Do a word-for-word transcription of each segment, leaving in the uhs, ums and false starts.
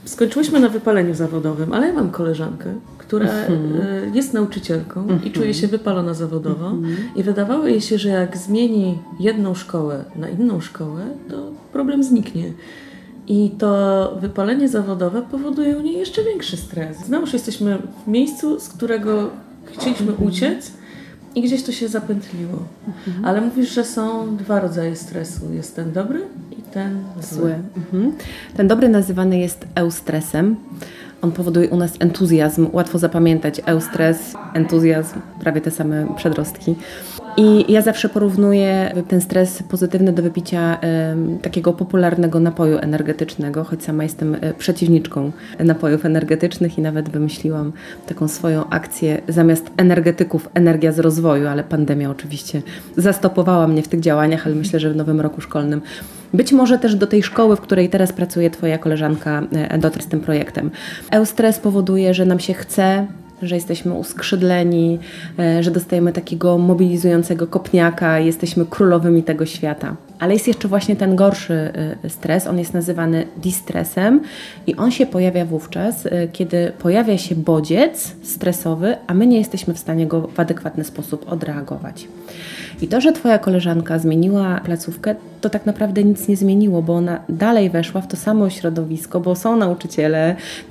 skończyłyśmy na wypaleniu zawodowym, ale ja mam koleżankę, która mm-hmm. jest nauczycielką mm-hmm. i czuje się wypalona zawodowo mm-hmm. i wydawało jej się, że jak zmieni jedną szkołę na inną szkołę, to problem zniknie. I to wypalenie zawodowe powoduje u niej jeszcze większy stres. Znowuż jesteśmy w miejscu, z którego chcieliśmy mm-hmm. uciec i gdzieś to się zapętliło. Mm-hmm. Ale mówisz, że są dwa rodzaje stresu. Jest ten dobry i ten zły. zły. Mm-hmm. Ten dobry nazywany jest eustresem. On powoduje u nas entuzjazm. Łatwo zapamiętać eustres, entuzjazm, prawie te same przedrostki. I ja zawsze porównuję ten stres pozytywny do wypicia y, takiego popularnego napoju energetycznego, choć sama jestem y, przeciwniczką napojów energetycznych i nawet wymyśliłam taką swoją akcję zamiast energetyków energia z rozwoju, ale pandemia oczywiście zastopowała mnie w tych działaniach, ale myślę, że w nowym roku szkolnym być może też do tej szkoły, w której teraz pracuje Twoja koleżanka, dotrę z tym projektem. Eustres powoduje, że nam się chce, że jesteśmy uskrzydleni, że dostajemy takiego mobilizującego kopniaka, jesteśmy królowymi tego świata. Ale jest jeszcze właśnie ten gorszy stres, on jest nazywany distresem i on się pojawia wówczas, kiedy pojawia się bodziec stresowy, a my nie jesteśmy w stanie go w adekwatny sposób odreagować. I to, że Twoja koleżanka zmieniła placówkę, to tak naprawdę nic nie zmieniło, bo ona dalej weszła w to samo środowisko, bo są nauczyciele,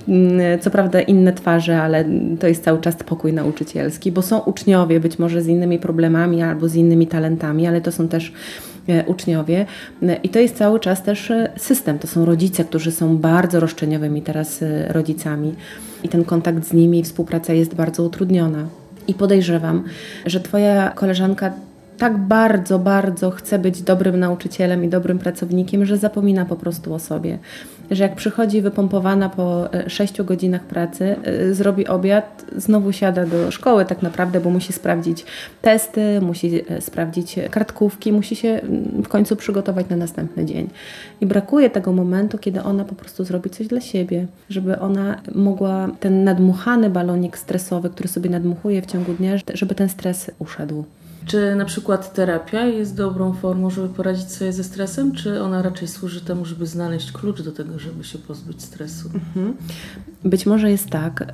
co prawda inne twarze, ale to jest cały czas pokój nauczycielski, bo są uczniowie, być może z innymi problemami albo z innymi talentami, ale to są też uczniowie i to jest cały czas też system, to są rodzice, którzy są bardzo roszczeniowymi teraz rodzicami i ten kontakt z nimi i współpraca jest bardzo utrudniona. I podejrzewam, że Twoja koleżanka tak bardzo, bardzo chce być dobrym nauczycielem i dobrym pracownikiem, że zapomina po prostu o sobie. Że jak przychodzi wypompowana po sześciu godzinach pracy, zrobi obiad, znowu siada do szkoły tak naprawdę, bo musi sprawdzić testy, musi sprawdzić kartkówki, musi się w końcu przygotować na następny dzień. I brakuje tego momentu, kiedy ona po prostu zrobi coś dla siebie, żeby ona mogła ten nadmuchany balonik stresowy, który sobie nadmuchuje w ciągu dnia, żeby ten stres uszedł. Czy na przykład terapia jest dobrą formą, żeby poradzić sobie ze stresem, czy ona raczej służy temu, żeby znaleźć klucz do tego, żeby się pozbyć stresu? Mhm. Być może jest tak,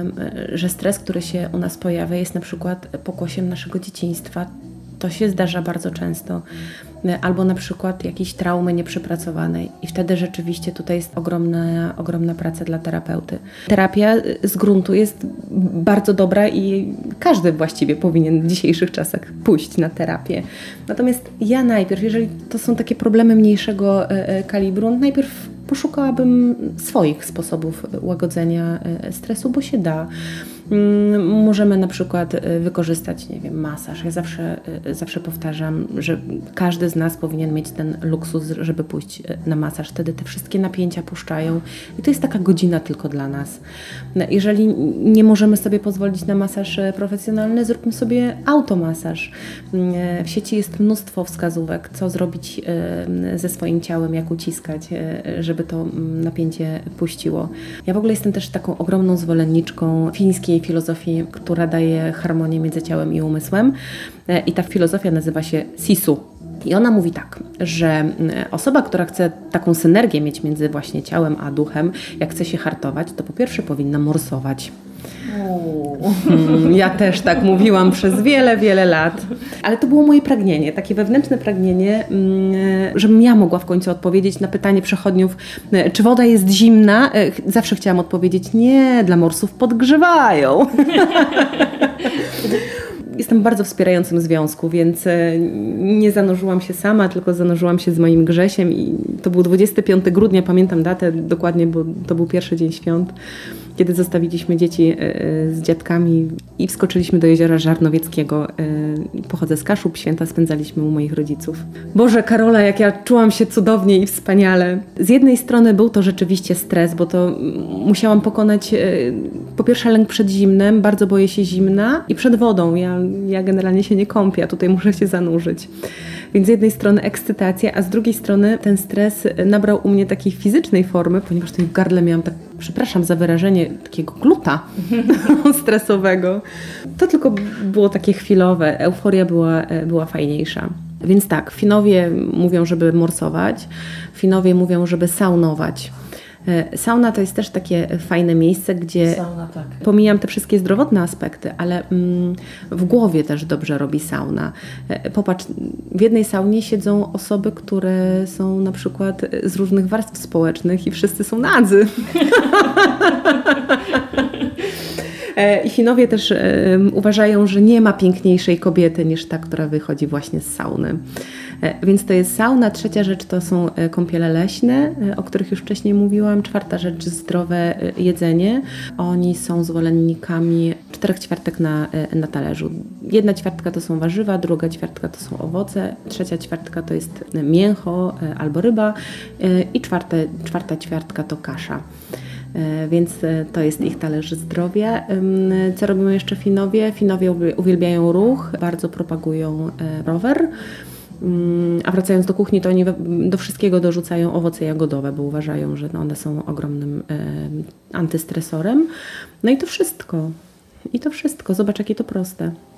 że stres, który się u nas pojawia, jest na przykład pokłosiem naszego dzieciństwa. To się zdarza bardzo często. Albo na przykład jakiejś traumy nieprzepracowanej i wtedy rzeczywiście tutaj jest ogromna, ogromna praca dla terapeuty. Terapia z gruntu jest bardzo dobra i każdy właściwie powinien w dzisiejszych czasach pójść na terapię. Natomiast ja najpierw, jeżeli to są takie problemy mniejszego kalibru, najpierw poszukałabym swoich sposobów łagodzenia stresu, bo się da. Możemy na przykład wykorzystać, nie wiem, masaż. Ja zawsze, zawsze powtarzam, że każdy z nas powinien mieć ten luksus, żeby pójść na masaż. Wtedy te wszystkie napięcia puszczają i to jest taka godzina tylko dla nas. Jeżeli nie możemy sobie pozwolić na masaż profesjonalny, zróbmy sobie automasaż. W sieci jest mnóstwo wskazówek, co zrobić ze swoim ciałem, jak uciskać, żeby to napięcie puściło. Ja w ogóle jestem też taką ogromną zwolenniczką fińskiej filozofii, która daje harmonię między ciałem i umysłem. I ta filozofia nazywa się Sisu. I ona mówi tak, że osoba, która chce taką synergię mieć między właśnie ciałem a duchem, jak chce się hartować, to po pierwsze powinna morsować. Ja też tak mówiłam przez wiele, wiele lat. Ale to było moje pragnienie, takie wewnętrzne pragnienie, żebym ja mogła w końcu odpowiedzieć na pytanie przechodniów, czy woda jest zimna. Zawsze chciałam odpowiedzieć, nie, dla morsów podgrzewają. Jestem w bardzo wspierającym związku, więc nie zanurzyłam się sama, tylko zanurzyłam się z moim Grzesiem i to był dwudziestego piątego grudnia, pamiętam datę dokładnie, bo to był pierwszy dzień świąt, kiedy zostawiliśmy dzieci z dziadkami i wskoczyliśmy do jeziora Żarnowieckiego. Pochodzę z Kaszub, święta spędzaliśmy u moich rodziców. Boże, Karola, jak ja czułam się cudownie i wspaniale. Z jednej strony był to rzeczywiście stres, bo to musiałam pokonać po pierwsze lęk przed zimnem, bardzo boję się zimna i przed wodą. Ja, ja generalnie się nie kąpię, a tutaj muszę się zanurzyć. Więc z jednej strony ekscytacja, a z drugiej strony ten stres nabrał u mnie takiej fizycznej formy, ponieważ tutaj w gardle miałam, tak, przepraszam za wyrażenie, takiego gluta stresowego. To tylko było takie chwilowe, euforia była, była fajniejsza. Więc tak, Finowie mówią, żeby morsować, Finowie mówią, żeby saunować. Sauna to jest też takie fajne miejsce, gdzie Sauna, tak. pomijam te wszystkie zdrowotne aspekty, ale mm, w głowie też dobrze robi sauna. Popatrz, w jednej saunie siedzą osoby, które są na przykład z różnych warstw społecznych i wszyscy są nadzy. I Finowie też um, uważają, że nie ma piękniejszej kobiety niż ta, która wychodzi właśnie z sauny. E, więc to jest sauna. Trzecia rzecz to są kąpiele leśne, o których już wcześniej mówiłam. Czwarta rzecz zdrowe jedzenie. Oni są zwolennikami czterech ćwiartek na, na talerzu. Jedna ćwiartka to są warzywa, druga ćwiartka to są owoce, trzecia ćwiartka to jest mięcho albo ryba i czwarte, czwarta ćwiartka to kasza. Więc to jest ich talerz zdrowia. Co robią jeszcze Finowie? Finowie uwielbiają ruch, bardzo propagują rower. A wracając do kuchni, to oni do wszystkiego dorzucają owoce jagodowe, bo uważają, że one są ogromnym antystresorem. No i to wszystko. I to wszystko. Zobacz, jakie to proste.